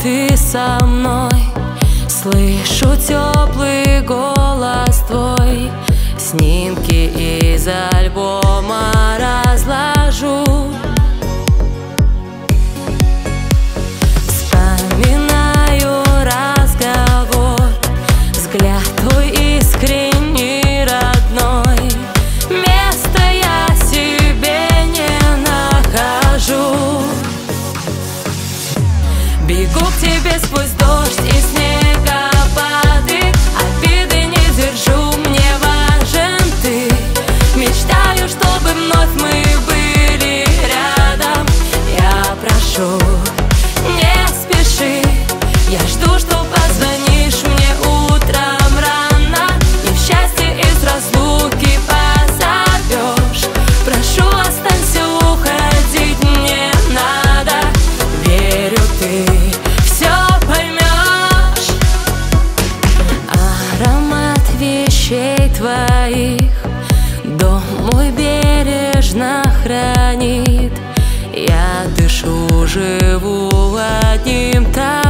ты со мной. Слышу теплый голос твой, снимки из альбома разложу. Вспоминаю разговор, взгляд твой искренний, родной. Места я себе не нахожу. Бегу к тебе сквозь дождь и снегопады, обиды не держу, мне важен ты. Мечтаю, чтобы вновь мы были рядом. Я прошу, не спеши, я жду, что позвонишь мне утром рано и в счастье из разлуки позовешь. Прошу, останься, уходить не надо. Верю, ты все поймешь. Аромат вещей твоих дом мой бережно хранит. Я дышу, живу одним